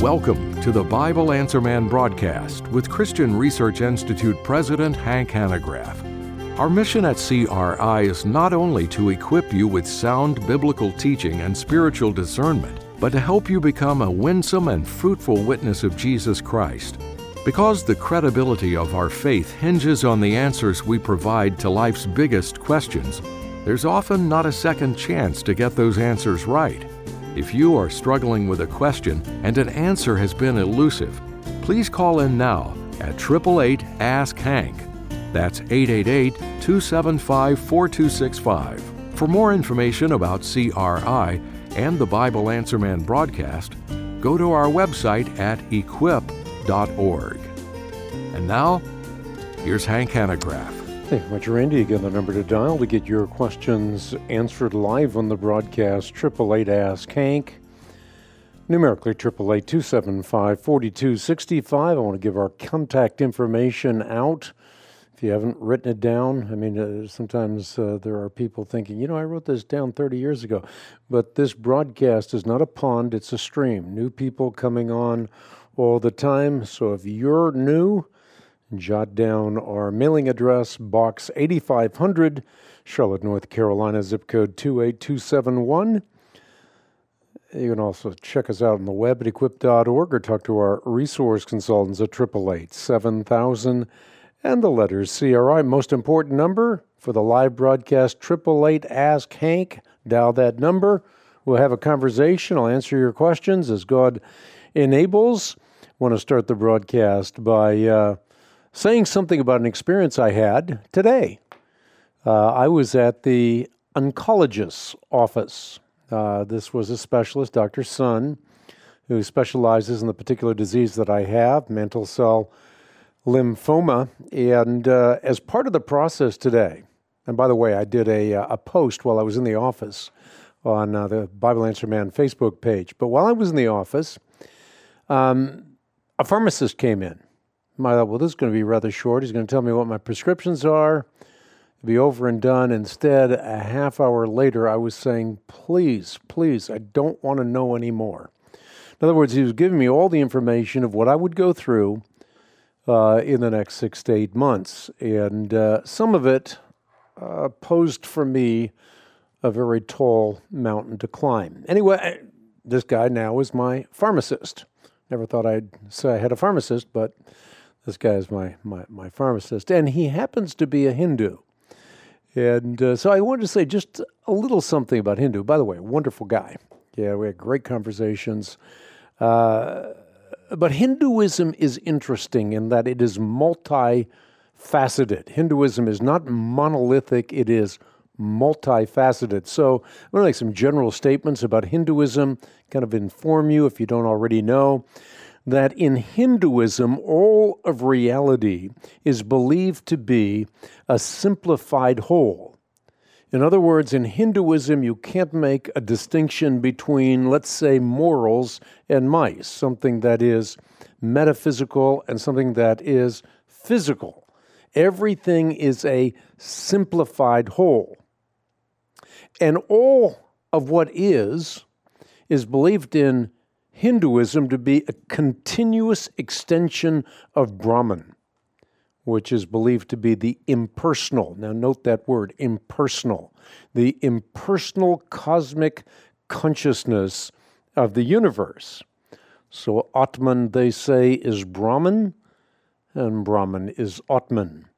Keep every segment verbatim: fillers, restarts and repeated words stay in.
Welcome to the Bible Answer Man broadcast with Christian Research Institute President Hank Hanegraaff. Our mission at C R I is not only to equip you with sound biblical teaching and spiritual discernment, but to help you become a winsome and fruitful witness of Jesus Christ. Because the credibility of our faith hinges on the answers we provide to life's biggest questions, there's often not a second chance to get those answers right. If you are struggling with a question and an answer has been elusive, please call in now at eight eight eight, ask Hank. That's eight eight eight, two seven five, four two six five. For more information about C R I and the Bible Answer Man broadcast, go to our website at equip dot org. And now, here's Hank Hanegraaff. Thank you much, Randy. Again, the number to dial to get your questions answered live on the broadcast, eight eight eight, ask Hank. Numerically, eight eight eight, two seven five, four two six five. I want to give our contact information out. If you haven't written it down, I mean, uh, sometimes uh, there are people thinking, you know, I wrote this down thirty years ago. But this broadcast is not a pond, it's a stream. New people coming on all the time. So if you're new, jot down our mailing address, Box eighty-five hundred, Charlotte, North Carolina, zip code two eight two seven one. You can also check us out on the web at equip dot org or talk to our resource consultants at eight eight eight, seven thousand and the letters C R I. Most important number for the live broadcast, eight eight eight, ask Hank. Dial that number. We'll have a conversation. I'll answer your questions as God enables. I want to start the broadcast by uh, saying something about an experience I had today. Uh, I was at the oncologist's office. Uh, this was a specialist, Doctor Sun, who specializes in the particular disease that I have, mantle cell lymphoma. And uh, as part of the process today, and by the way, I did a, a post while I was in the office on uh, the Bible Answer Man Facebook page. But while I was in the office, um, a pharmacist came in. I thought, well, this is going to be rather short. He's going to tell me what my prescriptions are. It'll be over and done. Instead, a half hour later, I was saying, please, please, I don't want to know anymore. In other words, he was giving me all the information of what I would go through uh, in the next six to eight months. And uh, some of it uh, posed for me a very tall mountain to climb. Anyway, this guy now is my pharmacist. Never thought I'd say I had a pharmacist, but this guy is my, my, my pharmacist, and he happens to be a Hindu. And uh, so I wanted to say just a little something about Hindu. By the way, wonderful guy. Yeah, we had great conversations. Uh, but Hinduism is interesting in that it is multifaceted. Hinduism is not monolithic, it is multifaceted. So I'm going to make some general statements about Hinduism, kind of inform you if you don't already know, that in Hinduism, all of reality is believed to be a simplified whole. In other words, in Hinduism, you can't make a distinction between, let's say, morals and mice, something that is metaphysical and something that is physical. Everything is a simplified whole. And all of what is, is believed in Hinduism to be a continuous extension of Brahman, which is believed to be the impersonal. Now note that word, impersonal. The impersonal cosmic consciousness of the universe. So Atman, they say, is Brahman, and Brahman is Atman.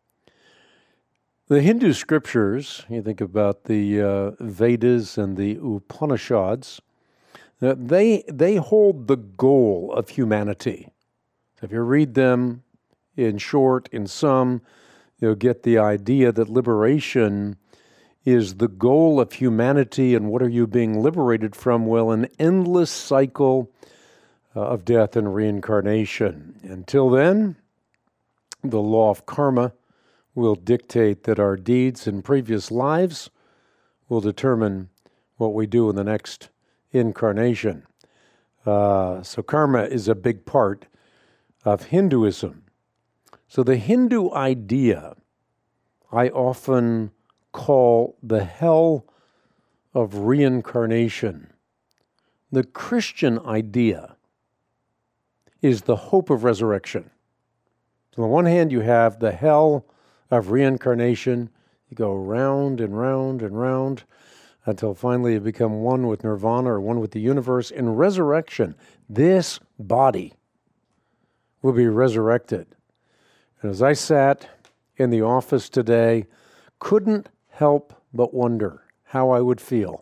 The Hindu scriptures, you think about the uh, Vedas and the Upanishads, uh, they they hold the goal of humanity. So if you read them in short, in sum, you'll get the idea that liberation is the goal of humanity, and what are you being liberated from? Well, an endless cycle uh, of death and reincarnation. Until then, the law of karma will dictate that our deeds in previous lives will determine what we do in the next incarnation. Uh, so karma is a big part of Hinduism. So the Hindu idea, I often call the hell of reincarnation. The Christian idea is the hope of resurrection. So on the one hand, you have the hell of reincarnation. You go round and round and round until finally you become one with nirvana or one with the universe. In resurrection, this body will be resurrected. And as I sat in the office today, couldn't help but wonder how I would feel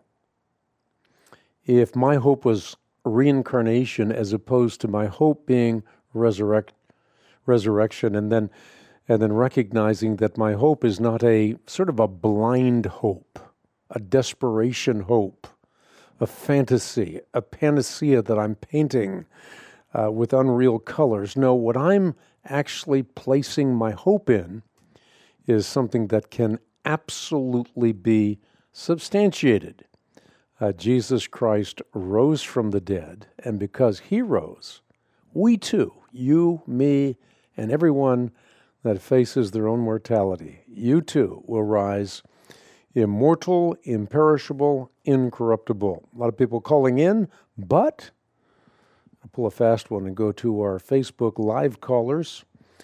if my hope was reincarnation as opposed to my hope being resurrect, resurrection, and then and then recognizing that my hope is not a sort of a blind hope, a desperation hope, a fantasy, a panacea that I'm painting uh, with unreal colors. No, what I'm actually placing my hope in is something that can absolutely be substantiated. Uh, Jesus Christ rose from the dead, and because he rose, we too, you, me, and everyone that faces their own mortality, you too will rise immortal, imperishable, incorruptible. A lot of people calling in, but I'll pull a fast one and go to our Facebook Live callers.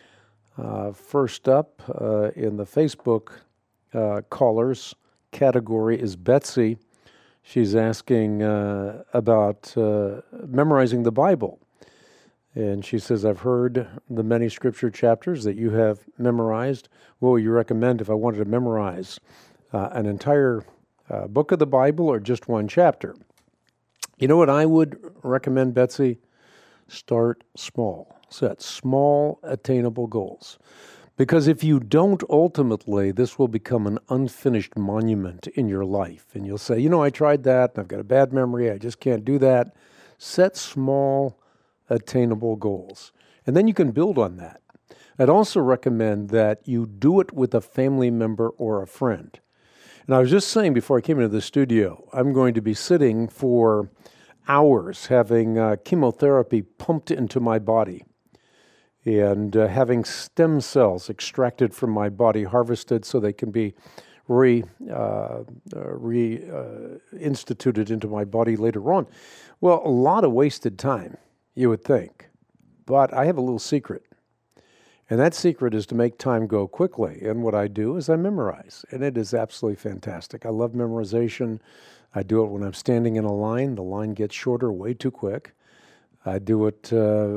Uh, first up uh, in the Facebook uh, callers category is Betsy. She's asking uh, about uh, memorizing the Bible. And she says, I've heard the many scripture chapters that you have memorized. What would you recommend if I wanted to memorize uh, an entire uh, book of the Bible or just one chapter? You know what I would recommend, Betsy? Start small. Set small, attainable goals. Because if you don't, ultimately, this will become an unfinished monument in your life. And you'll say, you know, I tried that, and I've got a bad memory, I just can't do that. Set small, attainable goals. And then you can build on that. I'd also recommend that you do it with a family member or a friend. And I was just saying before I came into the studio, I'm going to be sitting for hours having uh, chemotherapy pumped into my body and uh, having stem cells extracted from my body, harvested so they can be re, uh, uh, re uh, instituted into my body later on. Well, a lot of wasted time, you would think. But I have a little secret. And that secret is to make time go quickly. And what I do is I memorize. And it is absolutely fantastic. I love memorization. I do it when I'm standing in a line. The line gets shorter way too quick. I do it, uh,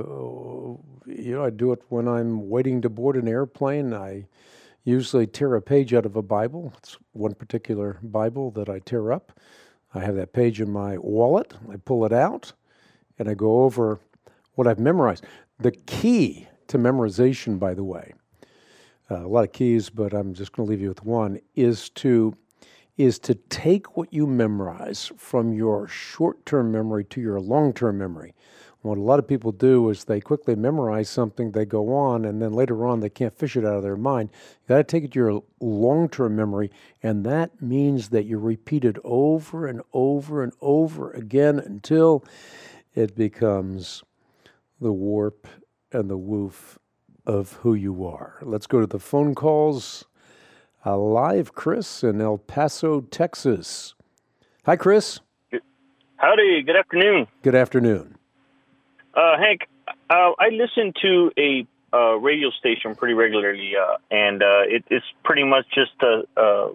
you know, I do it when I'm waiting to board an airplane. I usually tear a page out of a Bible. It's one particular Bible that I tear up. I have that page in my wallet. I pull it out, and I go over what I've memorized. The key to memorization, by the way, uh, a lot of keys, but I'm just going to leave you with one, is to is to take what you memorize from your short-term memory to your long-term memory. What a lot of people do is they quickly memorize something, they go on, and then later on they can't fish it out of their mind. You got to take it to your long-term memory, and that means that you repeat it over and over and over again until it becomes the warp and the woof of who you are. Let's go to the phone calls. Uh, live, Chris in El Paso, Texas. Hi, Chris. Howdy. Good afternoon. Good afternoon. Uh, Hank, uh, I listen to a uh, radio station pretty regularly, uh, and uh, it, it's pretty much just a, a,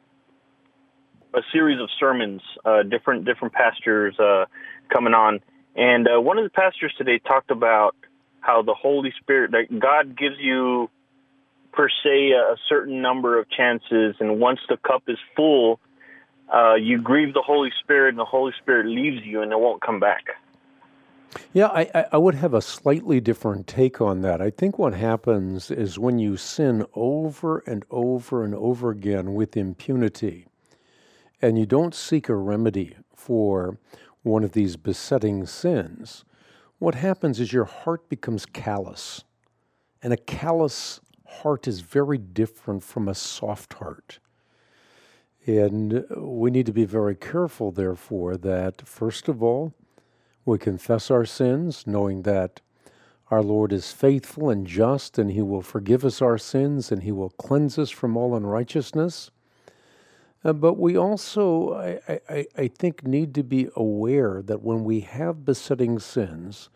a series of sermons, uh, different different pastors uh, coming on. And uh, one of the pastors today talked about how the Holy Spirit, that God gives you, per se, a, a certain number of chances, and once the cup is full, uh, you grieve the Holy Spirit, and the Holy Spirit leaves you, and it won't come back. Yeah, I, I would have a slightly different take on that. I think what happens is when you sin over and over and over again with impunity, and you don't seek a remedy for one of these besetting sins, what happens is your heart becomes callous. And a callous heart is very different from a soft heart. And we need to be very careful, therefore, that, first of all, we confess our sins, knowing that our Lord is faithful and just, and He will forgive us our sins, and He will cleanse us from all unrighteousness. Uh, but we also, I, I, I think, need to be aware that when we have besetting sins,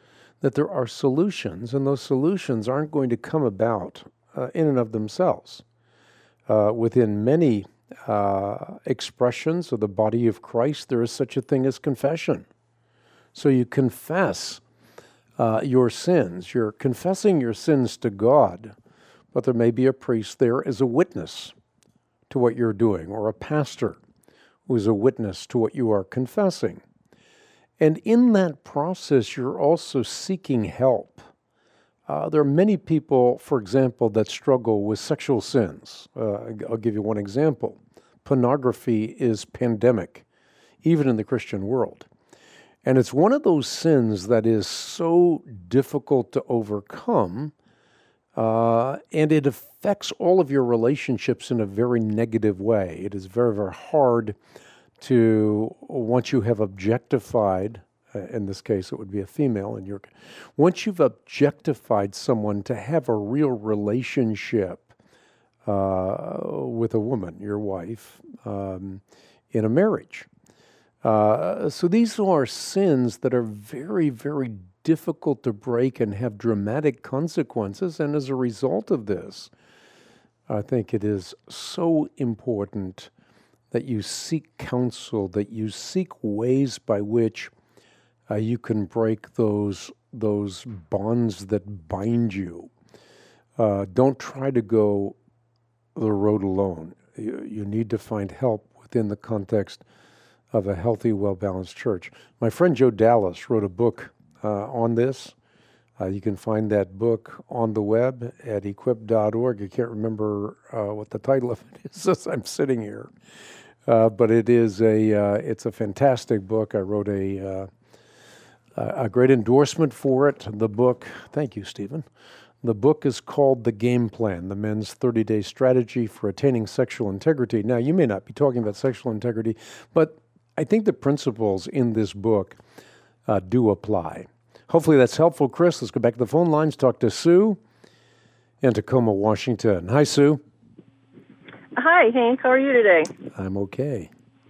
that there are solutions, and those solutions aren't going to come about uh, in and of themselves. Uh, within many uh, expressions of the body of Christ, there is such a thing as confession. So you confess uh, your sins. You're confessing your sins to God, but there may be a priest there as a witness to what you're doing, or a pastor who is a witness to what you are confessing. And in that process, you're also seeking help. Uh, there are many people, for example, that struggle with sexual sins. Uh, I'll give you one example. Pornography is pandemic, even in the Christian world. And it's one of those sins that is so difficult to overcome, uh, and it affects all of your relationships in a very negative way. It is very, very hard to, once you have objectified, uh, in this case it would be a female, in your, once you've objectified someone, to have a real relationship uh, with a woman, your wife, um, in a marriage. Uh, so these are sins that are very, very difficult to break and have dramatic consequences. And as a result of this, I think it is so important that you seek counsel, that you seek ways by which uh, you can break those, those bonds that bind you. Uh, don't try to go the road alone. You, you need to find help within the context of a healthy, well-balanced church. My friend Joe Dallas wrote a book uh, on this. Uh, you can find that book on the web at equip dot org. I can't remember uh, what the title of it is as I'm sitting here, uh, but it is a uh, it's a fantastic book. I wrote a uh, a great endorsement for it. The book, thank you, Stephen. The book is called The Game Plan, the men's thirty-day strategy for attaining sexual integrity. Now, you may not be talking about sexual integrity, but I think the principles in this book uh, do apply. Hopefully that's helpful, Chris. Let's go back to the phone lines, talk to Sue in Tacoma, Washington. Hi, Sue. Hi, Hank. How are you today? I'm okay.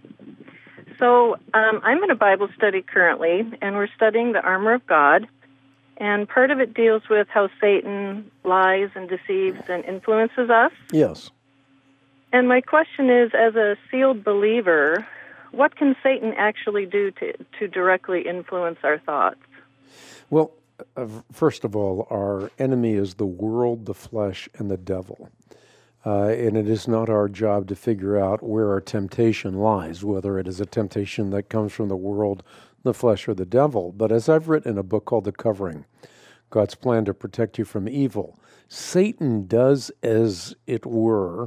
So um, I'm in a Bible study currently, and we're studying the armor of God. And part of it deals with how Satan lies and deceives and influences us. Yes. And my question is, as a sealed believer, what can Satan actually do to, to directly influence our thoughts? Well, uh, first of all, our enemy is the world, the flesh, and the devil. Uh, and it is not our job to figure out where our temptation lies, whether it is a temptation that comes from the world, the flesh, or the devil. But as I've written in a book called The Covering, God's Plan to Protect You from Evil, Satan does, as it were,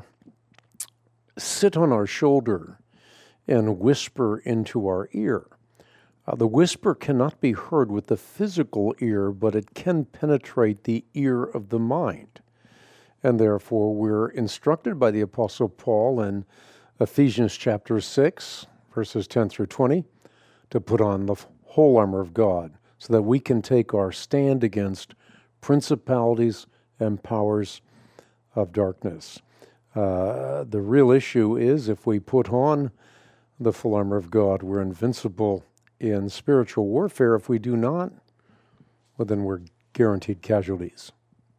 sit on our shoulder and whisper into our ear. Uh, the whisper cannot be heard with the physical ear, but it can penetrate the ear of the mind. And therefore, we're instructed by the Apostle Paul in Ephesians chapter six, verses ten through twenty, to put on the whole armor of God so that we can take our stand against principalities and powers of darkness. Uh, the real issue is if we put on the full armor of God, we're invincible in spiritual warfare. If we do not, well, then we're guaranteed casualties.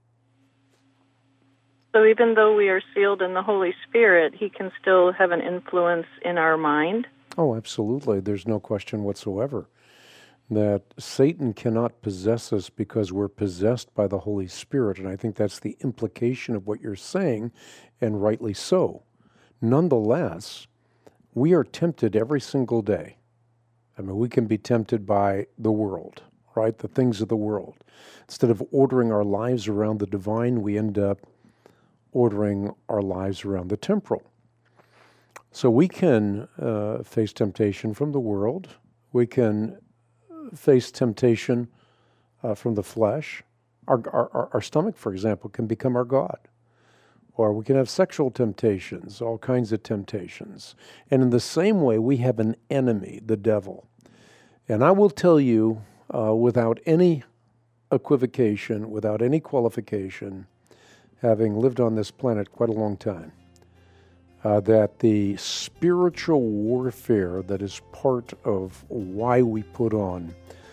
So even though we are sealed in the Holy Spirit, he can still have an influence in our mind? Oh, absolutely. There's no question whatsoever that Satan cannot possess us because we're possessed by the Holy Spirit. And I think that's the implication of what you're saying, and rightly so. Nonetheless, we are tempted every single day. I mean, we can be tempted by the world, right? The things of the world. Instead of ordering our lives around the divine, we end up ordering our lives around the temporal. So we can uh, face temptation from the world. We can face temptation uh, from the flesh. Our, our, our stomach, for example, can become our God. Or we can have sexual temptations, all kinds of temptations. And in the same way, we have an enemy, the devil. And I will tell you, uh, without any equivocation, without any qualification, having lived on this planet quite a long time, uh, that the spiritual warfare that is part of why we put on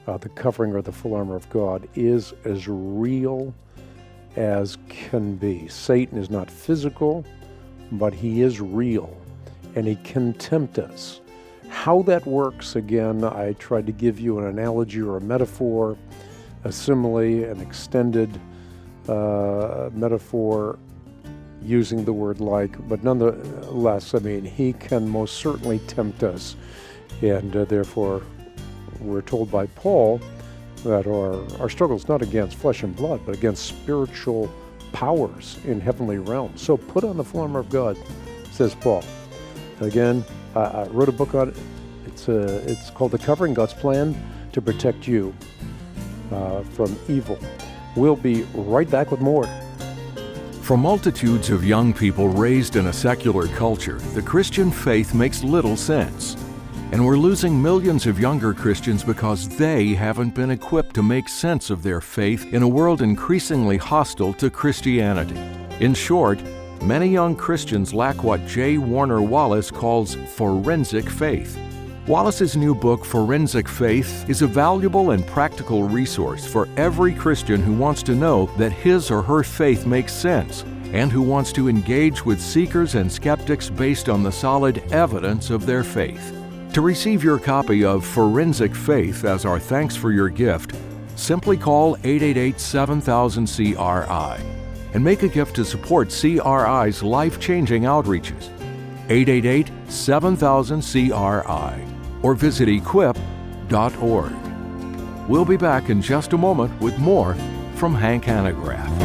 uh, the covering or the full armor of God, is as real as can be. Satan is not physical, but he is real, and he can tempt us. How that works, again, I tried to give you an analogy or a metaphor, a simile, an extended uh, metaphor using the word like, but nonetheless, I mean, he can most certainly tempt us, and uh, therefore we're told by Paul that our, our struggle is not against flesh and blood, but against spiritual powers in heavenly realms. So put on the full armor of God, says Paul. Again, I, I wrote a book on it. It's, uh, it's called The Covering, God's Plan to Protect You uh, from Evil. We'll be right back with more. For multitudes of young people raised in a secular culture, the Christian faith makes little sense. And we're losing millions of younger Christians because they haven't been equipped to make sense of their faith in a world increasingly hostile to Christianity. In short, many young Christians lack what J. Warner Wallace calls forensic faith. Wallace's new book, Forensic Faith, is a valuable and practical resource for every Christian who wants to know that his or her faith makes sense and who wants to engage with seekers and skeptics based on the solid evidence of their faith. To receive your copy of Forensic Faith as our thanks for your gift, simply call eight eight eight, seven thousand, C R I and make a gift to support C R I's life-changing outreaches. eight eight eight, seven thousand, C R I or visit equip dot org. We'll be back in just a moment with more from Hank Hanegraaff.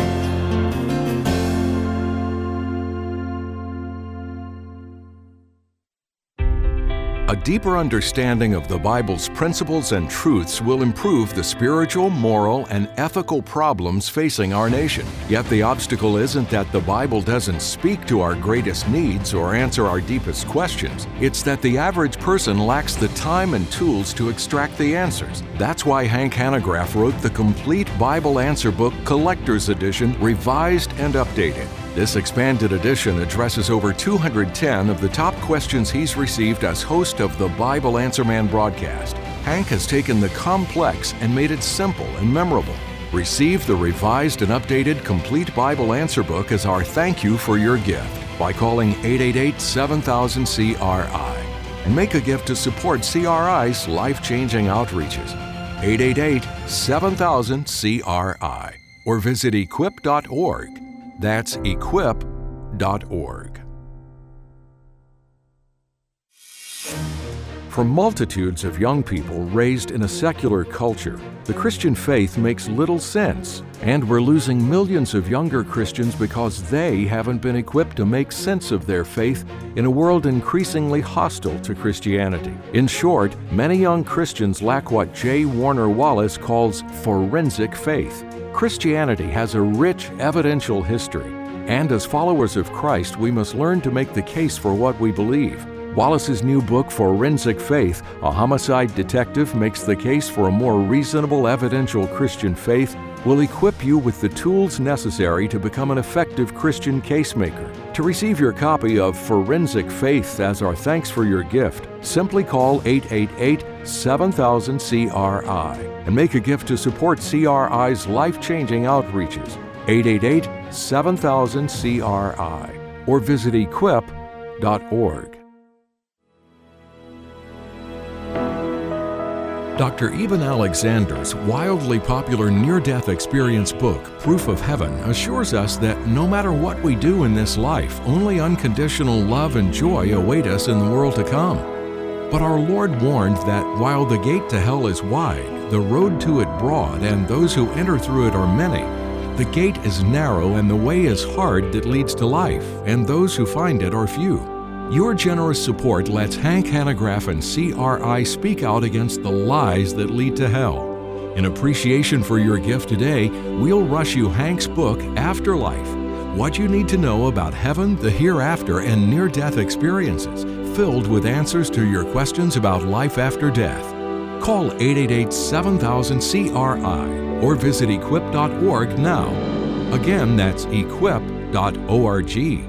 A deeper understanding of the Bible's principles and truths will improve the spiritual, moral, and ethical problems facing our nation. Yet the obstacle isn't that the Bible doesn't speak to our greatest needs or answer our deepest questions. It's that the average person lacks the time and tools to extract the answers. That's why Hank Hanegraaff wrote the complete Bible Answer Book Collector's Edition, revised and updated. This expanded edition addresses over two hundred ten of the top questions he's received as host of the Bible Answer Man broadcast. Hank has taken the complex and made it simple and memorable. Receive the revised and updated Complete Bible Answer Book as our thank you for your gift by calling eight eight eight, seven thousand, C R I and make a gift to support C R I's life-changing outreaches. eight eight eight, seven thousand, C R I or visit equip dot org. That's equip dot org. For multitudes of young people raised in a secular culture, the Christian faith makes little sense, and we're losing millions of younger Christians because they haven't been equipped to make sense of their faith in a world increasingly hostile to Christianity. In short, many young Christians lack what J. Warner Wallace calls forensic faith. Christianity has a rich evidential history, and as followers of Christ, we must learn to make the case for what we believe. Wallace's new book, Forensic Faith, A Homicide Detective Makes the Case for a More Reasonable Evidential Christian Faith, will equip you with the tools necessary to become an effective Christian casemaker. To receive your copy of Forensic Faith as our thanks for your gift, simply call eight eight eight, seven thousand, C R I and make a gift to support C R I's life-changing outreaches. eight eight eight, seven thousand, C R I or visit equip dot org. Doctor Eben Alexander's wildly popular near-death experience book, Proof of Heaven, assures us that no matter what we do in this life, only unconditional love and joy await us in the world to come. But our Lord warned that while the gate to hell is wide, the road to it broad, and those who enter through it are many, the gate is narrow and the way is hard that leads to life, and those who find it are few. Your generous support lets Hank Hanegraaff and C R I speak out against the lies that lead to hell. In appreciation for your gift today, we'll rush you Hank's book, Afterlife, What You Need to Know About Heaven, the Hereafter, and Near-Death Experiences, filled with answers to your questions about life after death. Call eight eight eight, seven thousand, C R I or visit equip dot org now. Again, that's equip dot org.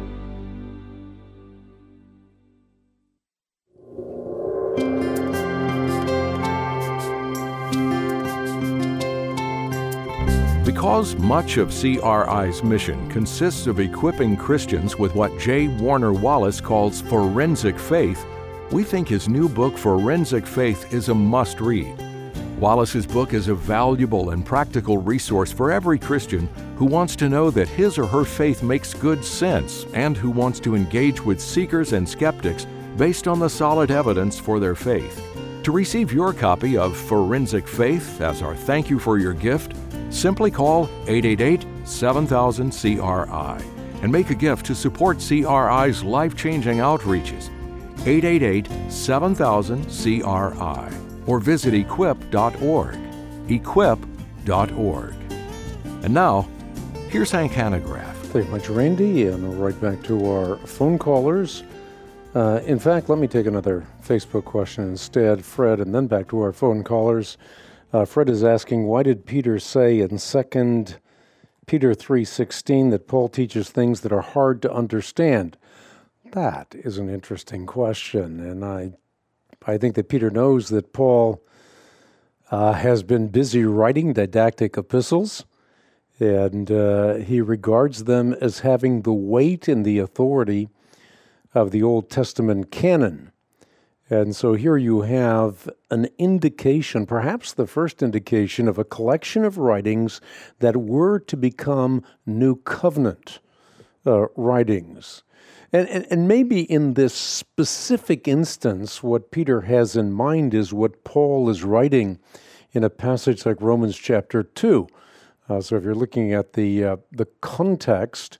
Because much of C R I's mission consists of equipping Christians with what J. Warner Wallace calls forensic faith, we think his new book, Forensic Faith, is a must-read. Wallace's book is a valuable and practical resource for every Christian who wants to know that his or her faith makes good sense and who wants to engage with seekers and skeptics based on the solid evidence for their faith. To receive your copy of Forensic Faith as our thank you for your gift, simply call eight eight eight, seven thousand, C R I and make a gift to support C R I's life-changing outreaches. eight eight eight, seven thousand, C R I or visit equip dot org. equip dot org. And now, here's Hank Hanegraaff. Thank you much, Randy, and right back to our phone callers. Uh, in fact, let me take another Facebook question instead, Fred, and then back to our phone callers. Uh, Fred is asking, why did Peter say in Second Peter three sixteen that Paul teaches things that are hard to understand? That is an interesting question, and I I think that Peter knows that Paul uh, has been busy writing didactic epistles, and uh, he regards them as having the weight and the authority of the Old Testament canon. And so here you have an indication, perhaps the first indication, of a collection of writings that were to become New Covenant uh, writings. And, and, and maybe in this specific instance, what Peter has in mind is what Paul is writing in a passage like Romans chapter two. Uh, so if you're looking at the uh, the context,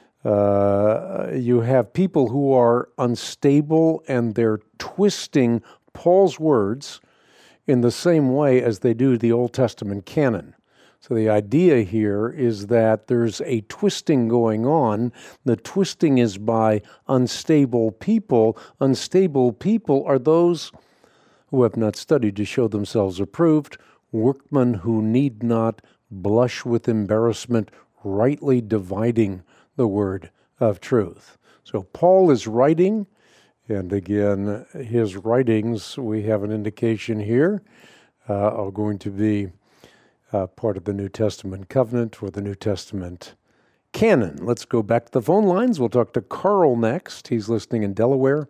uh, you have people who are unstable and they're twisting Paul's words in the same way as they do the Old Testament canon. So the idea here is that there's a twisting going on. The twisting is by unstable people. Unstable people are those who have not studied to show themselves approved, workmen who need not blush with embarrassment, rightly dividing the word of truth. So Paul is writing, and again, his writings, we have an indication here, uh, are going to be Uh, part of the New Testament covenant or the New Testament canon. Let's go back to the phone lines. We'll talk to Carl next. He's listening in Delaware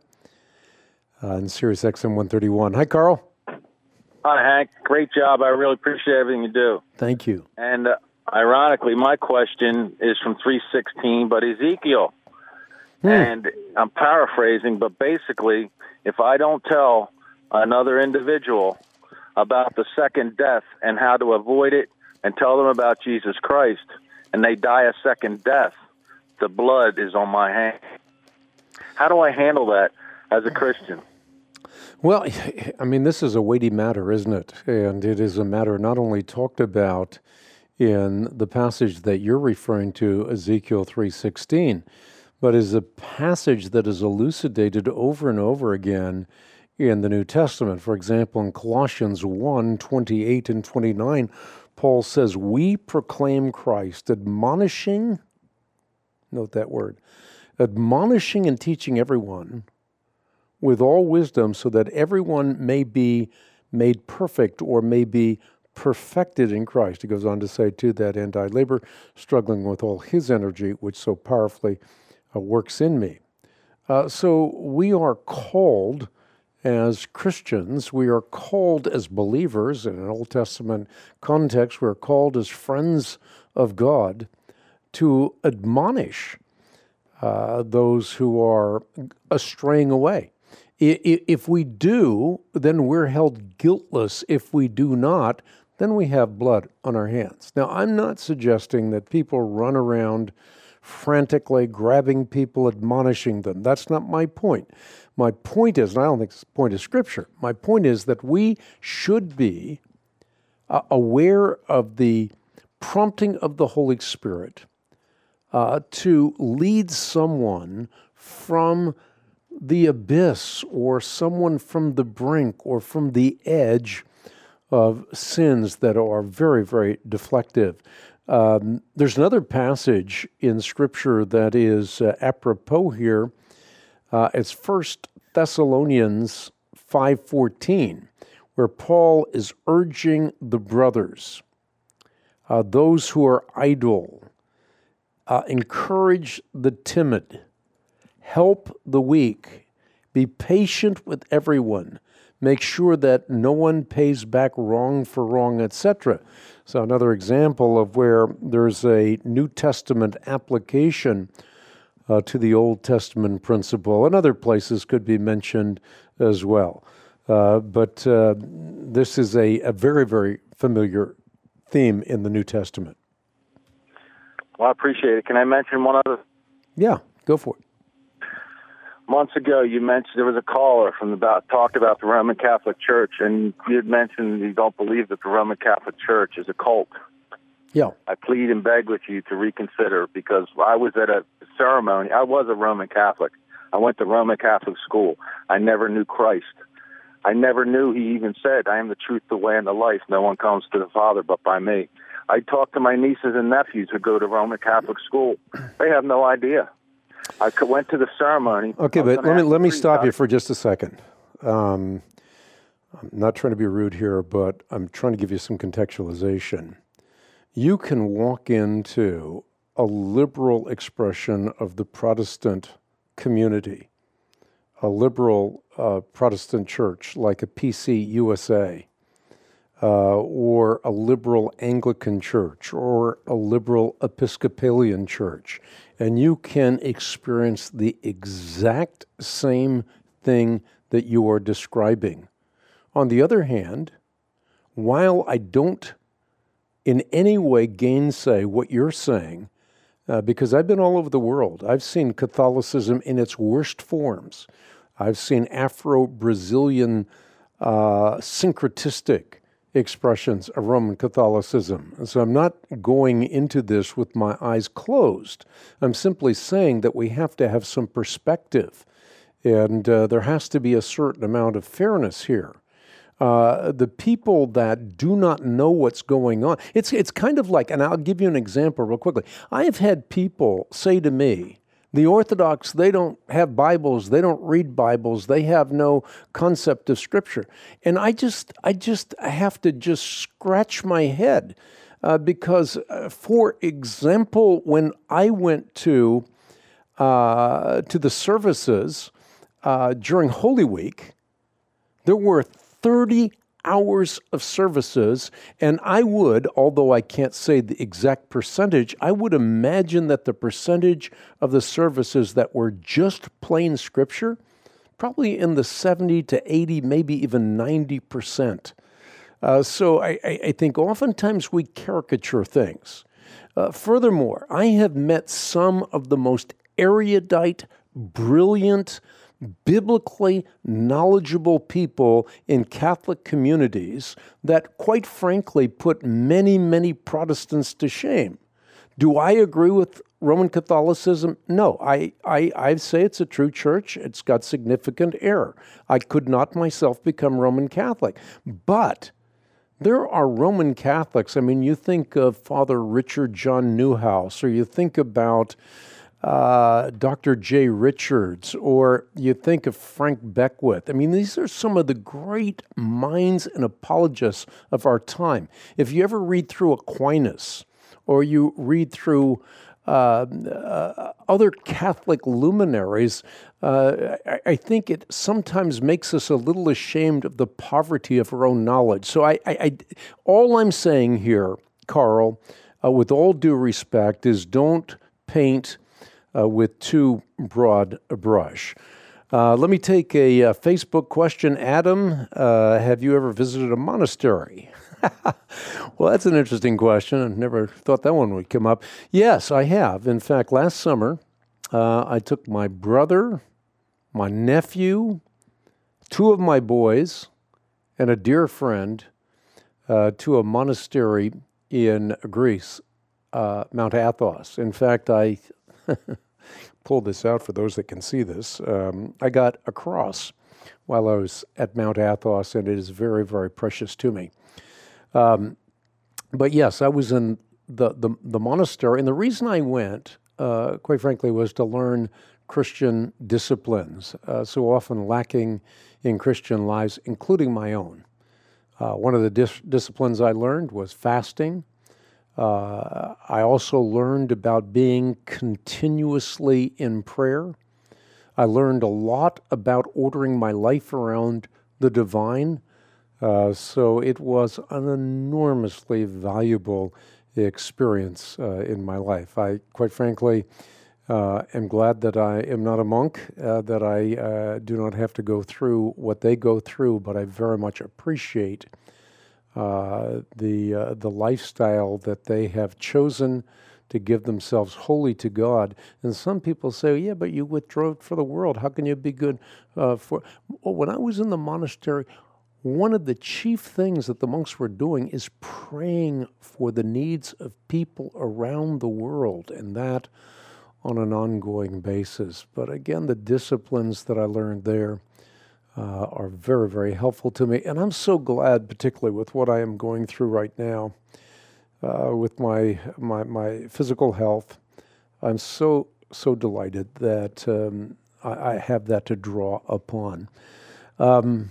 uh, in Sirius X M one thirty-one. Hi, Carl. Hi, Hank. Great job. I really appreciate everything you do. Thank you. And uh, ironically, my question is from three sixteen, but Ezekiel. Hmm. And I'm paraphrasing, but basically, if I don't tell another individual about the second death and how to avoid it and tell them about Jesus Christ, and they die a second death, the blood is on my hand. How do I handle that as a Christian? Well, I mean, this is a weighty matter, isn't it? And it is a matter not only talked about in the passage that you're referring to, Ezekiel three sixteen, but is a passage that is elucidated over and over again in the New Testament. For example, in Colossians one, twenty-eight and twenty-nine, Paul says, we proclaim Christ, admonishing, note that word, admonishing and teaching everyone with all wisdom so that everyone may be made perfect or may be perfected in Christ. He goes on to say, to that end I labor, struggling with all his energy, which so powerfully uh, works in me. Uh, so we are called as Christians, we are called as believers in an Old Testament context, we're called as friends of God to admonish uh, those who are straying away. If we do, then we're held guiltless. If we do not, then we have blood on our hands. Now, I'm not suggesting that people run around frantically grabbing people, admonishing them. That's not my point. My point is, and I don't think it's the point of Scripture, my point is that we should be uh, aware of the prompting of the Holy Spirit uh, to lead someone from the abyss or someone from the brink or from the edge of sins that are very, very deflective. Um, there's another passage in Scripture that is uh, apropos here. Uh, it's First Thessalonians five fourteen, where Paul is urging the brothers uh, those who are idle, uh, encourage the timid, help the weak, be patient with everyone, make sure that no one pays back wrong for wrong, et cetera. So another example of where there's a New Testament application uh, to the Old Testament principle, and other places could be mentioned as well. Uh, but uh, this is a, a very, very familiar theme in the New Testament. Well, I appreciate it. Can I mention one other? Yeah, go for it. Months ago, you mentioned there was a caller from about talked about the Roman Catholic Church, and you had mentioned you don't believe that the Roman Catholic Church is a cult. Yeah. I plead and beg with you to reconsider, because I was at a ceremony. I was a Roman Catholic. I went to Roman Catholic school. I never knew Christ. I never knew he even said, "I am the truth, the way, and the life. No one comes to the Father but by me." I talked to my nieces and nephews who go to Roman Catholic school. They have no idea. I went to the ceremony. Okay, but let me let me stop you for just a second. Um, I'm not trying to be rude here, but I'm trying to give you some contextualization. You can walk into a liberal expression of the Protestant community, a liberal uh, Protestant church like a P C U S A, uh, or a liberal Anglican church, or a liberal Episcopalian church, and you can experience the exact same thing that you are describing. On the other hand, while I don't in any way gainsay what you're saying, uh, because I've been all over the world. I've seen Catholicism in its worst forms. I've seen Afro-Brazilian uh, syncretistic expressions of Roman Catholicism. So I'm not going into this with my eyes closed. I'm simply saying that we have to have some perspective, and uh, there has to be a certain amount of fairness here. Uh, the people that do not know what's going on, it's it's kind of like, and I'll give you an example real quickly. I have had people say to me, the Orthodox, they don't have Bibles, they don't read Bibles, they have no concept of Scripture. And I just, I just have to just scratch my head uh, because, uh, for example, when I went to uh, to the services uh, during Holy Week, there were thirty hours of services, and I would, although I can't say the exact percentage, I would imagine that the percentage of the services that were just plain Scripture, probably in the seventy to eighty, maybe even ninety percent. Uh, so I, I, I think oftentimes we caricature things. Uh, furthermore, I have met some of the most erudite, brilliant, biblically knowledgeable people in Catholic communities that, quite frankly, put many, many Protestants to shame. Do I agree with Roman Catholicism? No. I, I, I say it's a true church. It's got significant error. I could not myself become Roman Catholic. But there are Roman Catholics. I mean, you think of Father Richard John Newhouse, or you think about Uh, Doctor J. Richards, or you think of Frank Beckwith. I mean, these are some of the great minds and apologists of our time. If you ever read through Aquinas, or you read through uh, uh, other Catholic luminaries, uh, I, I think it sometimes makes us a little ashamed of the poverty of our own knowledge. So I, I, I all I'm saying here, Carl, uh, with all due respect, is don't paint Uh, with too broad a brush. Uh, let me take a, a Facebook question. Adam, uh, have you ever visited a monastery? Well, that's an interesting question. I never thought that one would come up. Yes, I have. In fact, last summer, uh, I took my brother, my nephew, two of my boys, and a dear friend uh, to a monastery in Greece, uh, Mount Athos. In fact, I pull this out for those that can see this. Um, I got a cross while I was at Mount Athos, and it is very, very precious to me. Um, but yes, I was in the, the, the monastery, and the reason I went, uh, quite frankly, was to learn Christian disciplines, uh, so often lacking in Christian lives, including my own. Uh, one of the dis- disciplines I learned was fasting. Uh, I also learned about being continuously in prayer. I learned a lot about ordering my life around the divine. Uh, so it was an enormously valuable experience uh, in my life. I, quite frankly, uh, am glad that I am not a monk, uh, that I uh, do not have to go through what they go through, but I very much appreciate uh, the uh, the lifestyle that they have chosen to give themselves wholly to God. And some people say, yeah, but you withdrew for the world. How can you be good uh, for... Well, when I was in the monastery, one of the chief things that the monks were doing is praying for the needs of people around the world, and that on an ongoing basis. But again, the disciplines that I learned there uh, are very, very helpful to me. And I'm so glad, particularly with what I am going through right now, uh, with my, my my physical health. I'm so, so delighted that um, I, I have that to draw upon. Um,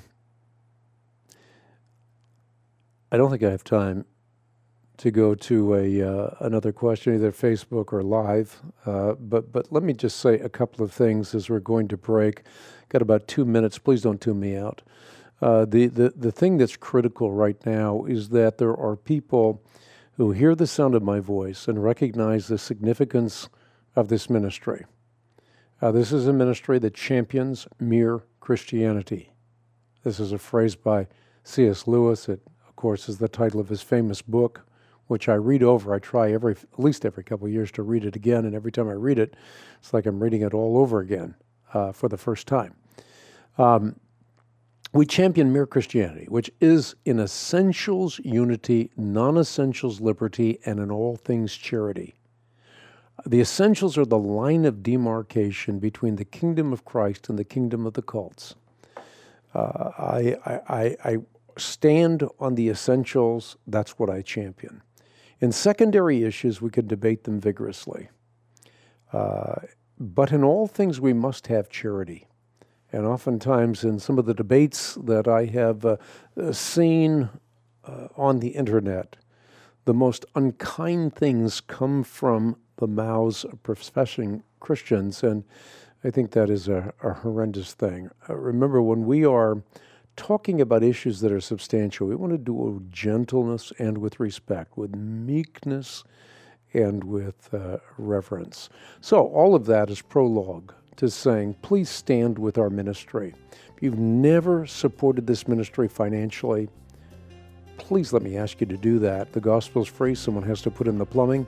I don't think I have time to go to a uh, another question, either Facebook or live. Uh, but but let me just say a couple of things as we're going to break. Got about two minutes. Please don't tune me out. Uh, the, the, the thing that's critical right now is that there are people who hear the sound of my voice and recognize the significance of this ministry. Uh, this is a ministry that champions mere Christianity. This is a phrase by C S Lewis. It, of course, is the title of his famous book, which I read over. I try every at least every couple of years to read it again, and every time I read it, it's like I'm reading it all over again uh, for the first time. Um, we champion mere Christianity, which is in essentials unity, non-essentials liberty, and in all things charity. The essentials are the line of demarcation between the kingdom of Christ and the kingdom of the cults. Uh, I, I, I, I stand on the essentials. That's what I champion. In secondary issues, we can debate them vigorously. Uh, but in all things, we must have charity. And oftentimes in some of the debates that I have uh, seen uh, on the internet, the most unkind things come from the mouths of professing Christians, and I think that is a, a horrendous thing. Uh, remember, when we are talking about issues that are substantial, we want to do it with gentleness and with respect, with meekness and with uh, reverence. So all of that is prologue to saying, please stand with our ministry. If you've never supported this ministry financially, please let me ask you to do that. The gospel is free. Someone has to put in the plumbing.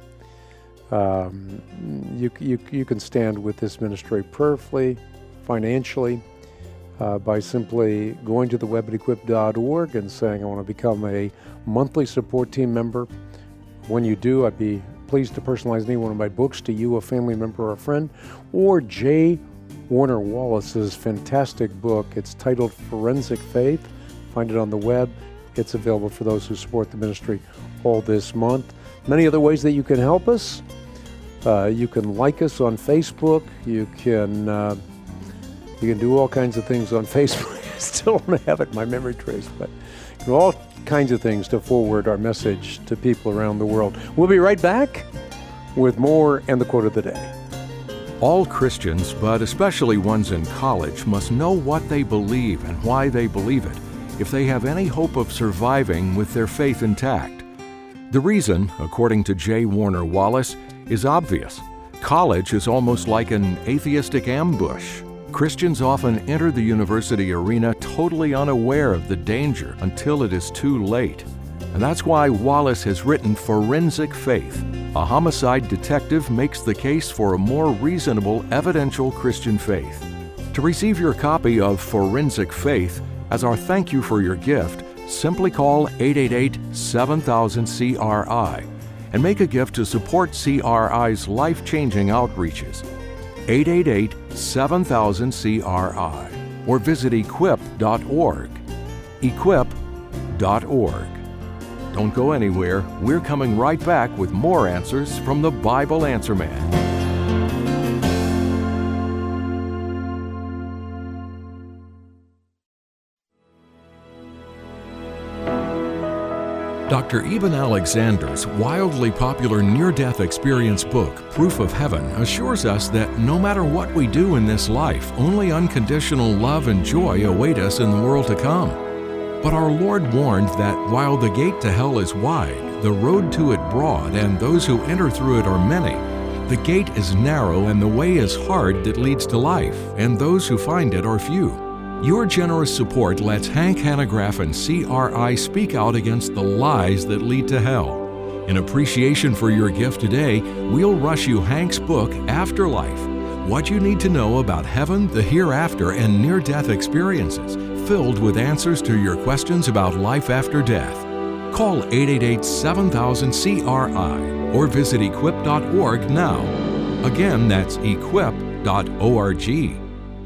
Um, you, you, you can stand with this ministry prayerfully, financially, uh, by simply going to the web at equip dot org and saying, I want to become a monthly support team member. When you do, I'd be pleased to personalize any one of my books to you, a family member or a friend, or J. Warner Wallace's fantastic book. It's titled Forensic Faith. Find it on the web. It's available for those who support the ministry all this month. Many other ways that you can help us. Uh, you can like us on Facebook. You can uh, you can do all kinds of things on Facebook. I still don't have it in my memory trace, but you know, all kinds of things to forward our message to people around the world. We'll be right back with more and the quote of the day. All Christians, but especially ones in college, must know what they believe and why they believe it if they have any hope of surviving with their faith intact. The reason, according to J. Warner Wallace, is obvious. College is almost like an atheistic ambush. Christians often enter the university arena totally unaware of the danger until it is too late. And that's why Wallace has written Forensic Faith. A homicide detective makes the case for a more reasonable, evidential Christian faith. To receive your copy of Forensic Faith, as our thank you for your gift, simply call eight eight eight, seven thousand, C R I and make a gift to support C R I's life-changing outreaches. eight eight eight, seven thousand, C R I or visit equip dot org. equip dot org. Don't go anywhere. We're coming right back with more answers from the Bible Answer Man. Doctor Eben Alexander's wildly popular near-death experience book, Proof of Heaven, assures us that no matter what we do in this life, only unconditional love and joy await us in the world to come. But our Lord warned that while the gate to hell is wide, the road to it broad, and those who enter through it are many, the gate is narrow and the way is hard that leads to life, and those who find it are few. Your generous support lets Hank Hanegraaff and C R I speak out against the lies that lead to hell. In appreciation for your gift today, we'll rush you Hank's book, Afterlife: What You Need to Know About Heaven, the Hereafter, and Near-Death Experiences, filled with answers to your questions about life after death. Call eight eight eight, seven thousand, C R I or visit equip dot org now. Again, that's equip dot org.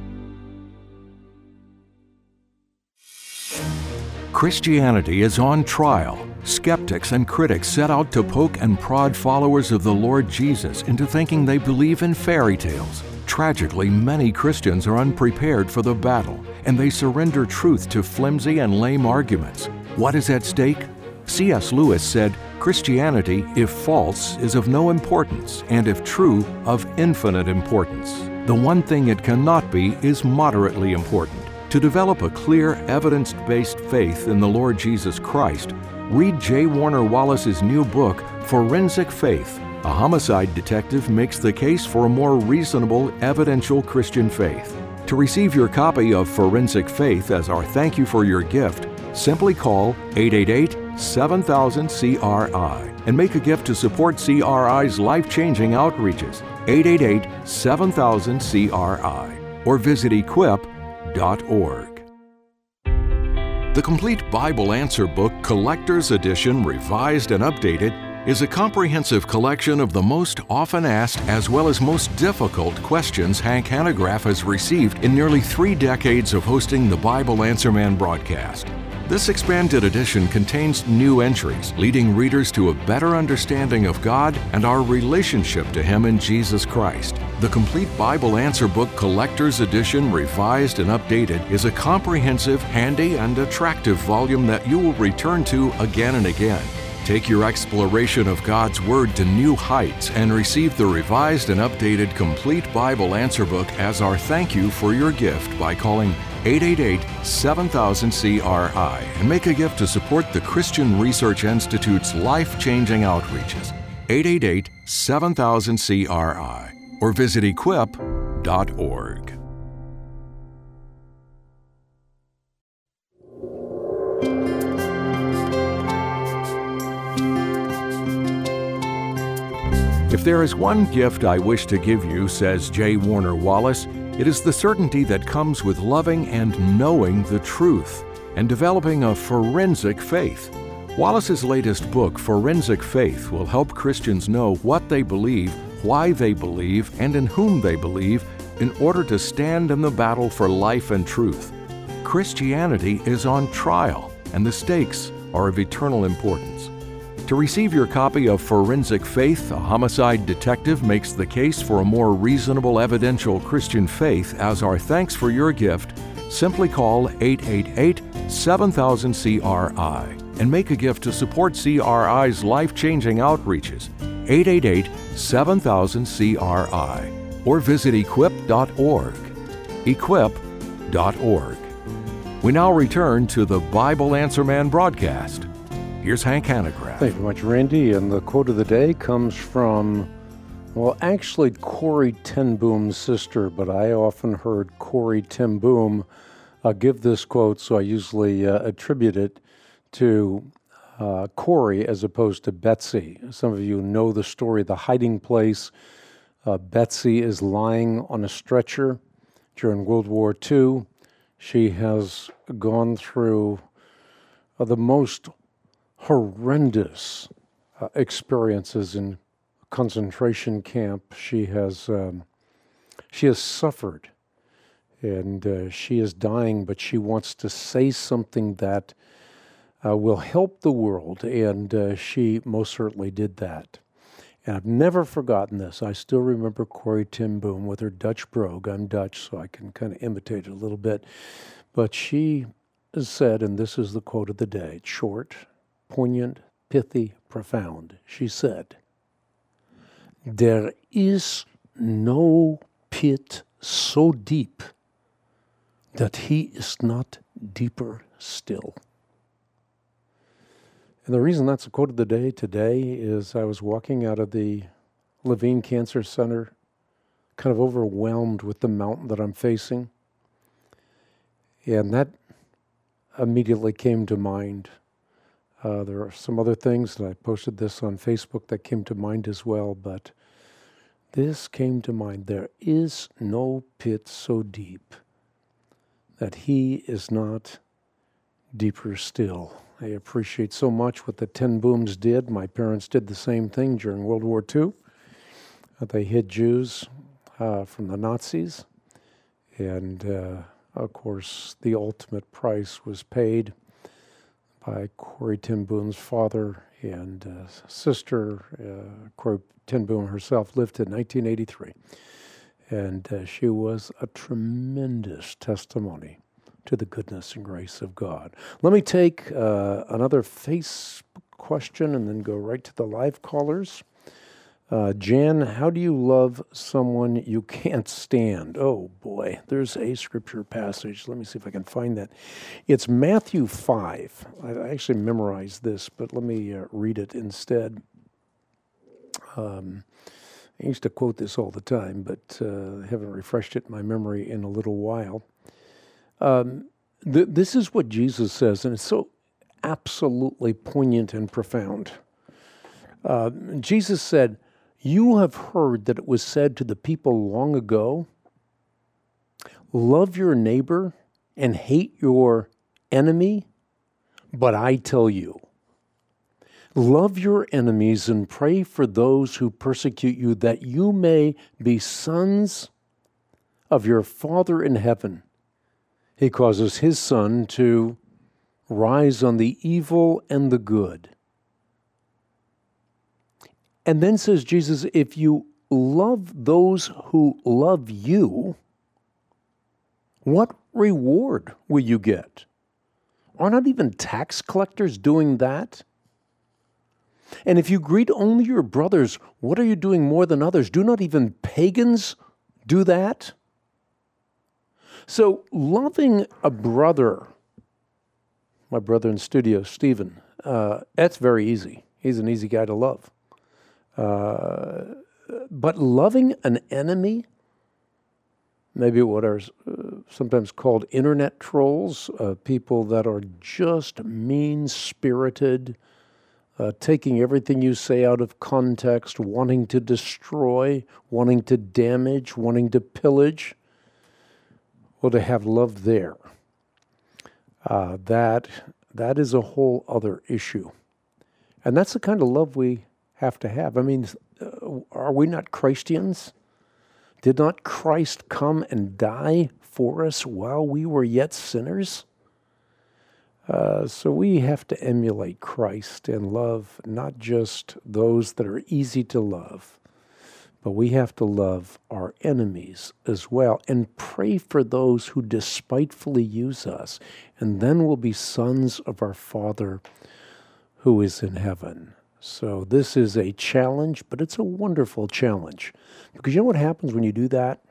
Christianity is on trial. Skeptics and critics set out to poke and prod followers of the Lord Jesus into thinking they believe in fairy tales. Tragically, many Christians are unprepared for the battle, and they surrender truth to flimsy and lame arguments. What is at stake? C S Lewis said, "Christianity, if false, is of no importance, and if true, of infinite importance. The one thing it cannot be is moderately important." To develop a clear, evidence-based faith in the Lord Jesus Christ, read J. Warner Wallace's new book, Forensic Faith. A homicide detective makes the case for a more reasonable, evidential Christian faith. To receive your copy of Forensic Faith as our thank you for your gift, simply call eight eight eight, seven thousand, C R I and make a gift to support C R I's life-changing outreaches, eight eight eight, seven thousand, C R I, or visit equip dot org. The Complete Bible Answer Book Collector's Edition, revised and updated, is a comprehensive collection of the most often asked as well as most difficult questions Hank Hanegraaff has received in nearly three decades of hosting the Bible Answer Man broadcast. This expanded edition contains new entries, leading readers to a better understanding of God and our relationship to Him in Jesus Christ. The Complete Bible Answer Book Collector's Edition, revised and updated, is a comprehensive, handy, and attractive volume that you will return to again and again. Take your exploration of God's Word to new heights and receive the revised and updated Complete Bible Answer Book as our thank you for your gift by calling eight eight eight, seven thousand, C R I and make a gift to support the Christian Research Institute's life-changing outreaches, eight eight eight, seven thousand, C R I, or visit equip dot org. If there is one gift I wish to give you, says J. Warner Wallace, it is the certainty that comes with loving and knowing the truth and developing a forensic faith. Wallace's latest book, Forensic Faith, will help Christians know what they believe, why they believe, and in whom they believe in order to stand in the battle for life and truth. Christianity is on trial, and the stakes are of eternal importance. To receive your copy of Forensic Faith, a homicide detective makes the case for a more reasonable, evidential Christian faith as our thanks for your gift, simply call eight eight eight, seven thousand, C R I and make a gift to support C R I's life-changing outreaches, eight eight eight, seven thousand, C R I, or visit equip dot org, equip dot org. We now return to the Bible Answer Man broadcast. Here's Hank Hanegraaff. Thank you very much, Randy. And the quote of the day comes from, well, actually Corrie ten Boom's sister, but I often heard Corrie ten Boom uh, give this quote, so I usually uh, attribute it to uh, Corrie as opposed to Betsy. Some of you know the story, The Hiding Place. Uh, Betsy is lying on a stretcher during World War Two. She has gone through uh, the most horrendous uh, experiences in concentration camp. She has um, she has suffered, and uh, she is dying, but she wants to say something that uh, will help the world, and uh, she most certainly did that. And I've never forgotten this. I still remember Corrie ten Boom with her Dutch brogue. I'm Dutch, so I can kind of imitate it a little bit. But she said, and this is the quote of the day, it's short, poignant, pithy, profound. She said, "There is no pit so deep that he is not deeper still." And the reason that's a quote of the day today is I was walking out of the Levine Cancer Center, kind of overwhelmed with the mountain that I'm facing. And that immediately came to mind. Uh, there are some other things, and I posted this on Facebook, that came to mind as well, but this came to mind. There is no pit so deep that he is not deeper still. I appreciate so much what the Ten Booms did. My parents did the same thing during World War Two. Uh, they hid Jews uh, from the Nazis. And, uh, of course, the ultimate price was paid by Corrie Ten Boom's father and uh, sister. Uh, Corrie Ten Boom herself lived to nineteen eighty-three. And uh, she was a tremendous testimony to the goodness and grace of God. Let me take uh, another Facebook question and then go right to the live callers. Uh, Jan, how do you love someone you can't stand? Oh boy, there's a scripture passage. Let me see if I can find that. It's Matthew five. I actually memorized this, but let me uh, read it instead. Um, I used to quote this all the time, but uh, I haven't refreshed it in my memory in a little while. Um, th- this is what Jesus says, and it's so absolutely poignant and profound. Uh, Jesus said, "You have heard that it was said to the people long ago, 'Love your neighbor and hate your enemy,' but I tell you, love your enemies and pray for those who persecute you, that you may be sons of your Father in heaven. He causes his sun to rise on the evil and the good." And then says Jesus, if you love those who love you, what reward will you get? Are not even tax collectors doing that? And if you greet only your brothers, what are you doing more than others? Do not even pagans do that? So loving a brother, my brother in studio, Stephen, uh, that's very easy. He's an easy guy to love. Uh, but loving an enemy, maybe what are uh, sometimes called internet trolls, uh, people that are just mean-spirited, uh, taking everything you say out of context, wanting to destroy, wanting to damage, wanting to pillage. Well, to have love there, uh, that that is a whole other issue. And that's the kind of love we have to have. I mean, uh, are we not Christians? Did not Christ come and die for us while we were yet sinners? Uh, so we have to emulate Christ and love not just those that are easy to love, but we have to love our enemies as well and pray for those who despitefully use us. And then we'll be sons of our Father who is in heaven. So this is a challenge, but it's a wonderful challenge. Because you know what happens when you do that?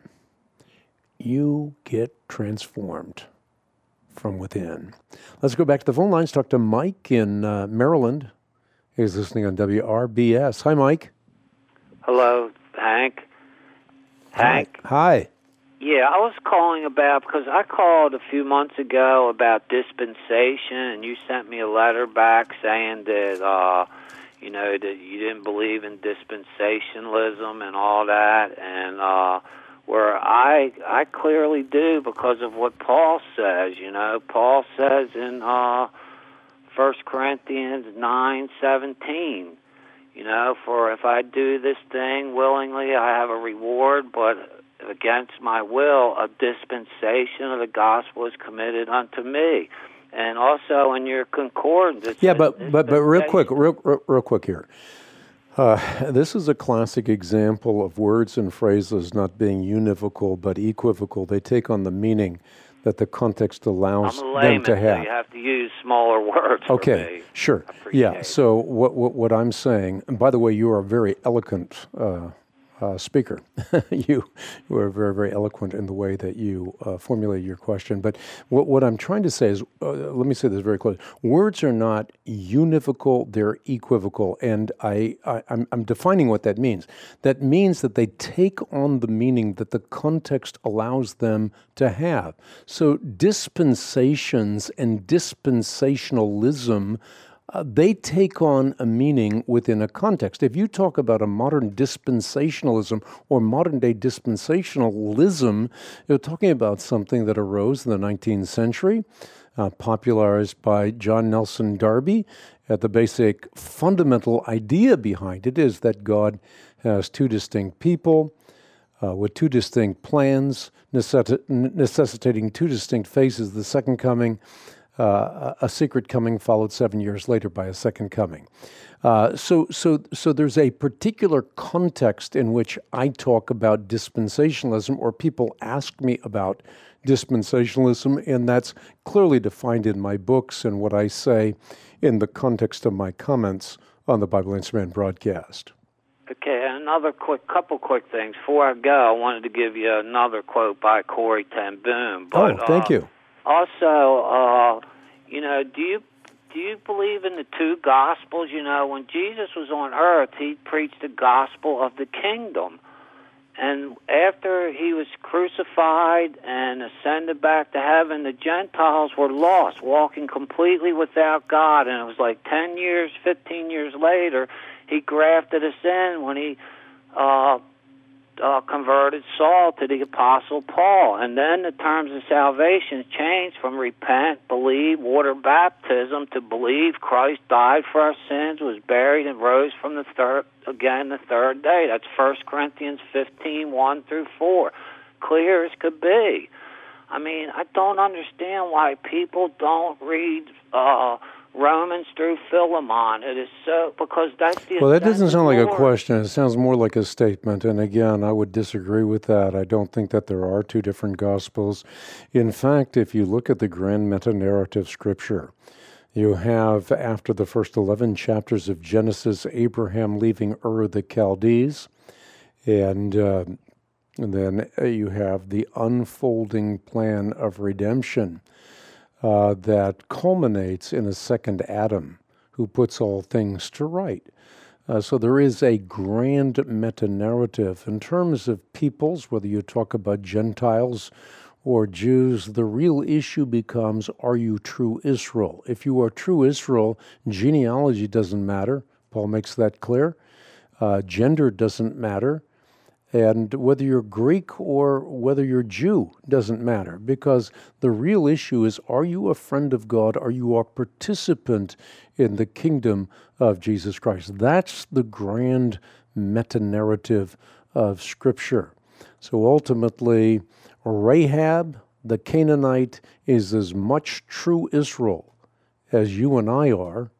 You get transformed from within. Let's go back to the phone lines, talk to Mike in uh, Maryland. He's listening on W R B S. Hi, Mike. Hello, Hank. Hank. Hi. Yeah, I was calling about, because I called a few months ago about dispensation, and you sent me a letter back saying that, uh, you know, that you didn't believe in dispensationalism and all that, and uh, where I I clearly do because of what Paul says. You know, Paul says in uh, First Corinthians nine seventeen, you know, for if I do this thing willingly, I have a reward, but against my will, a dispensation of the gospel is committed unto me. And also in your concordance. Yeah, but, but but real quick, real real, real quick here. Uh, this is a classic example of words and phrases not being univocal but equivocal. They take on the meaning that the context allows I'm a layman, them to have. So you have to use smaller words. Okay, for me. sure. Yeah. It. So what, what what I'm saying, and by the way, you are a very eloquent uh, uh, speaker. you you are very very eloquent in the way that you uh, formulate your question. But what what I'm trying to say is, uh, let me say this very clearly: words are not univocal; they're equivocal, and I, I I'm I'm defining what that means. That means that they take on the meaning that the context allows them to have. So dispensations and dispensationalism, Uh, they take on a meaning within a context. If you talk about a modern dispensationalism or modern-day dispensationalism, you're talking about something that arose in the nineteenth century, uh, popularized by John Nelson Darby. Uh, the basic fundamental idea behind it is that God has two distinct people uh, with two distinct plans, necessi- necessitating two distinct phases, the second coming, Uh, a secret coming followed seven years later by a second coming. Uh, so, so, so there's a particular context in which I talk about dispensationalism, or people ask me about dispensationalism, and that's clearly defined in my books and what I say in the context of my comments on the Bible Answer Man broadcast. Okay, another quick couple quick things. Before I go, I wanted to give you another quote by Corrie ten Boom. But, oh, thank uh, you. Also, uh, you know, do you do you believe in the two gospels? You know, when Jesus was on earth, he preached the gospel of the kingdom. And after he was crucified and ascended back to heaven, the Gentiles were lost, walking completely without God. And it was like ten years, fifteen years later, he grafted us in when he uh, uh, converted Saul to the Apostle Paul. And then the terms of salvation changed from repent, believe, water baptism, to believe Christ died for our sins, was buried, and rose from the third again the third day. That's First Corinthians fifteen, one through four. Clear as could be. I mean, I don't understand why people don't read uh, Romans through Philemon. It is so, because that's the... Well, that doesn't sound like a Lord. question. It sounds more like a statement. And again, I would disagree with that. I don't think that there are two different gospels. In fact, if you look at the grand meta-narrative scripture, you have, after the first eleven chapters of Genesis, Abraham leaving Ur of the Chaldees, and, uh, and then you have the unfolding plan of redemption uh, that culminates in a second Adam who puts all things to right. Uh, so there is a grand meta-narrative. In terms of peoples, whether you talk about Gentiles or Jews, the real issue becomes, are you true Israel? If you are true Israel, genealogy doesn't matter. Paul makes that clear. Uh, gender doesn't matter. And whether you're Greek or whether you're Jew doesn't matter, because the real issue is, are you a friend of God? Are you a participant in the kingdom of Jesus Christ? That's the grand meta-narrative of Scripture. So ultimately, Rahab, the Canaanite, is as much true Israel as you and I are.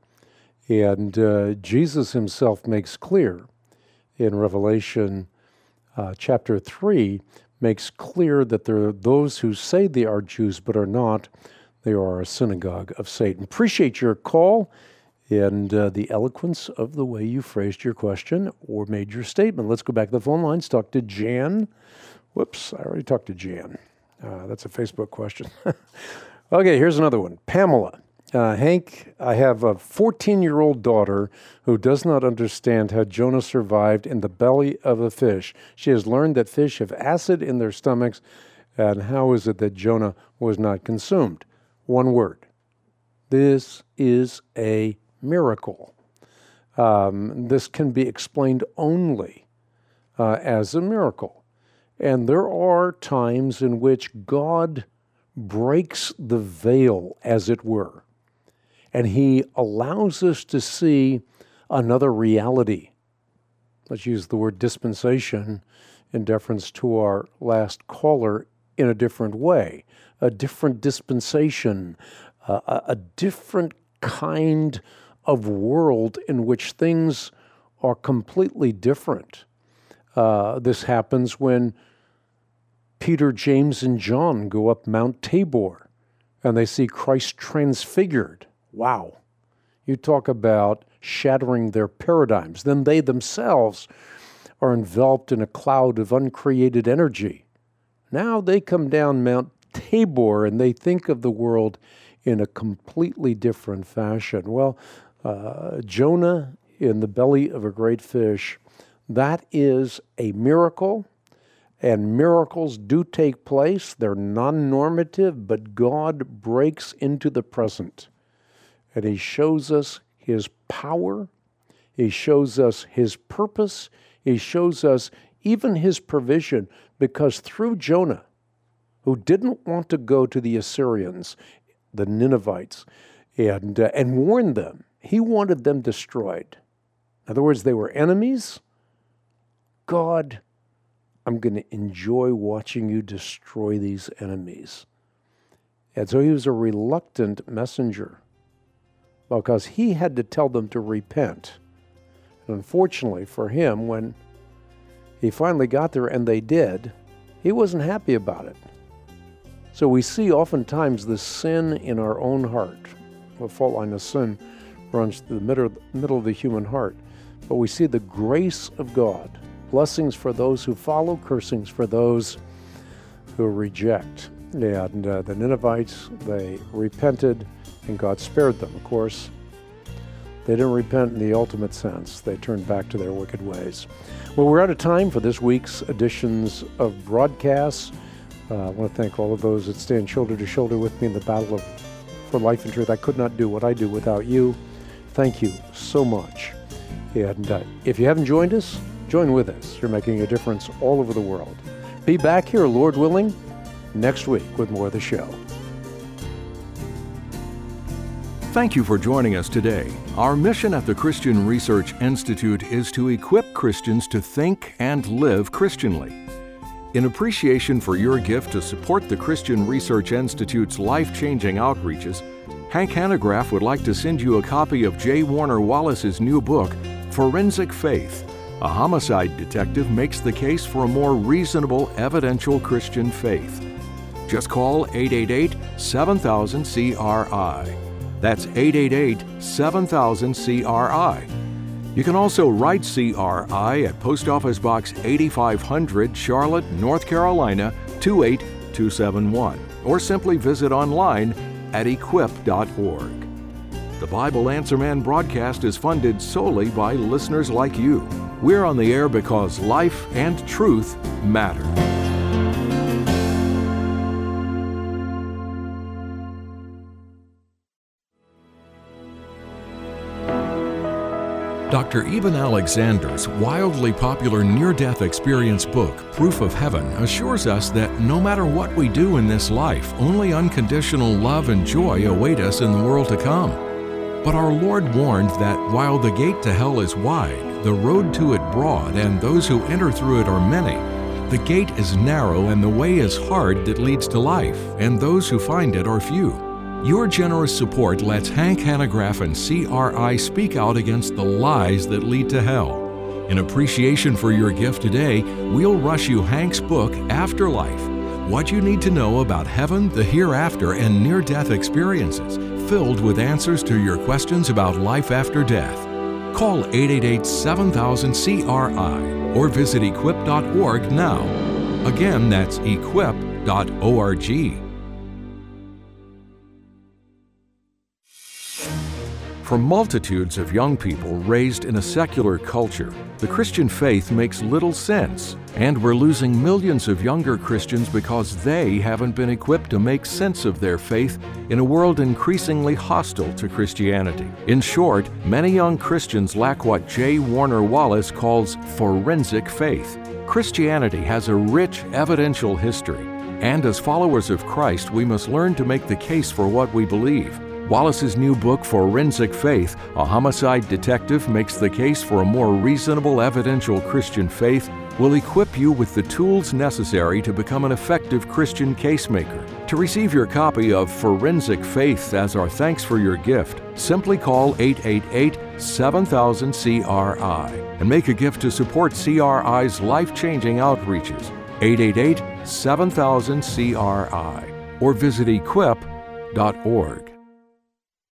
And uh, Jesus himself makes clear in Revelation uh, chapter three, makes clear that there are those who say they are Jews but are not. They are a synagogue of Satan. Appreciate your call and uh, the eloquence of the way you phrased your question or made your statement. Let's go back to the phone lines. Talk to Jan. Whoops, I already talked to Jan. Uh, that's a Facebook question. Okay, here's another one. Pamela. Uh, Hank, I have a fourteen-year-old daughter who does not understand how Jonah survived in the belly of a fish. She has learned that fish have acid in their stomachs, and how is it that Jonah was not consumed? One word. This is a miracle. Um, this can be explained only uh, as a miracle. And there are times in which God breaks the veil, as it were, and he allows us to see another reality. Let's use the word dispensation in deference to our last caller in a different way. A different dispensation, uh, a, a different kind of world in which things are completely different. Uh, this happens when Peter, James, and John go up Mount Tabor, and they see Christ transfigured. Wow. You talk about shattering their paradigms. Then they themselves are enveloped in a cloud of uncreated energy. Now they come down Mount Tabor, and they think of the world in a completely different fashion. Well, uh, Jonah in the belly of a great fish, that is a miracle. And miracles do take place. They're non-normative, but God breaks into the present. And He shows us His power. He shows us His purpose. He shows us even His provision, because through Jonah, who didn't want to go to the Assyrians, the Ninevites, and, uh, and warn them, he wanted them destroyed. In other words, they were enemies. God, I'm going to enjoy watching you destroy these enemies. And so he was a reluctant messenger because he had to tell them to repent. And unfortunately for him, when he finally got there and they did, he wasn't happy about it. So we see oftentimes the sin in our own heart. The fault line of sin runs through the middle, middle of the human heart. But we see the grace of God. Blessings for those who follow, cursings for those who reject. And uh, the Ninevites, they repented, and God spared them. Of course, they didn't repent in the ultimate sense. They turned back to their wicked ways. Well, we're out of time for this week's editions of broadcasts. Uh, I want to thank all of those that stand shoulder to shoulder with me in the battle of, for life and truth. I could not do what I do without you. Thank you so much. And uh, if you haven't joined us, join with us. You're making a difference all over the world. Be back here, Lord willing, next week with more of the show. Thank you for joining us today. Our mission at the Christian Research Institute is to equip Christians to think and live Christianly. In appreciation for your gift to support the Christian Research Institute's life-changing outreaches, Hank Hanegraaff would like to send you a copy of J. Warner Wallace's new book, Forensic Faith. A homicide detective makes the case for a more reasonable, evidential Christian faith. Just call eight eight eight, seven thousand, C R I. That's eight eight eight, seven thousand, C R I. You can also write C R I at Post Office Box eighty-five hundred, Charlotte, North Carolina, two eight two seven one, or simply visit online at equip dot org. The Bible Answer Man broadcast is funded solely by listeners like you. We're on the air because life and truth matter. Doctor Eben Alexander's wildly popular near-death experience book, Proof of Heaven, assures us that no matter what we do in this life, only unconditional love and joy await us in the world to come. But our Lord warned that while the gate to hell is wide, the road to it broad, and those who enter through it are many, the gate is narrow and the way is hard that leads to life, and those who find it are few. Your generous support lets Hank Hanegraaff and C R I speak out against the lies that lead to hell. In appreciation for your gift today, we'll rush you Hank's book, Afterlife, What You Need to Know About Heaven, the Hereafter, and Near-Death Experiences, filled with answers to your questions about life after death. Call eight eight eight, seven thousand, C R I or visit equip dot org now. Again, that's equip dot org. For multitudes of young people raised in a secular culture, the Christian faith makes little sense, and we're losing millions of younger Christians because they haven't been equipped to make sense of their faith in a world increasingly hostile to Christianity. In short, many young Christians lack what J. Warner Wallace calls forensic faith. Christianity has a rich evidential history, and as followers of Christ, we must learn to make the case for what we believe. Wallace's new book, Forensic Faith, A Homicide Detective Makes the Case for a More Reasonable Evidential Christian Faith, will equip you with the tools necessary to become an effective Christian casemaker. To receive your copy of Forensic Faith as our thanks for your gift, simply call eight eight eight, seven thousand, C R I and make a gift to support C R I's life-changing outreaches. eight eight eight, seven thousand, C R I, or visit equip dot org.